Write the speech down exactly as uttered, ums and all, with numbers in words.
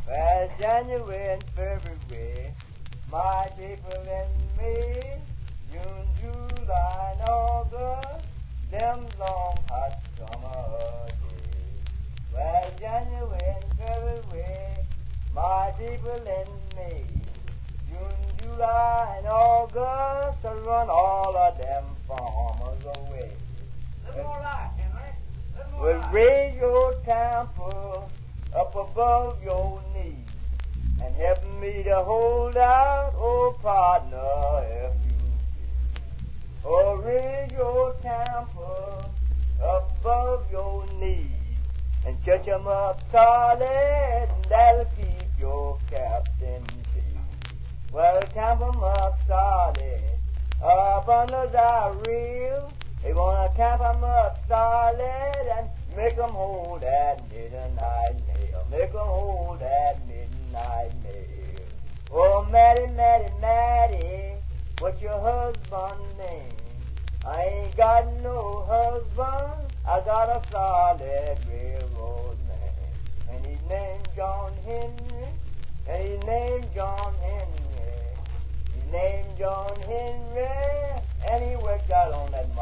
Well, January and February, my people and me, June, July, and August, them long hot summer days. Well, January and February, my people and me, June, July, and August, to run all of them farmers away. Little more light, Henry. Little more Well, light. raise your temper up above your knees and help me to hold out, oh partner, if you please. Oh, raise your temper above your knees and church 'em up solid, and that'll keep your captain safe. Well, camp 'em up solid up under the rail. They wanna camp 'em up solid and make 'em hold that midnight nail. Make 'em hold that midnight nail. Oh, Matty, Matty, Matty, what's your husband's name? I ain't got no husband, I got a solid railroad man. And his name's John Henry, and his name's John Henry. His name's John Henry, and he worked out on that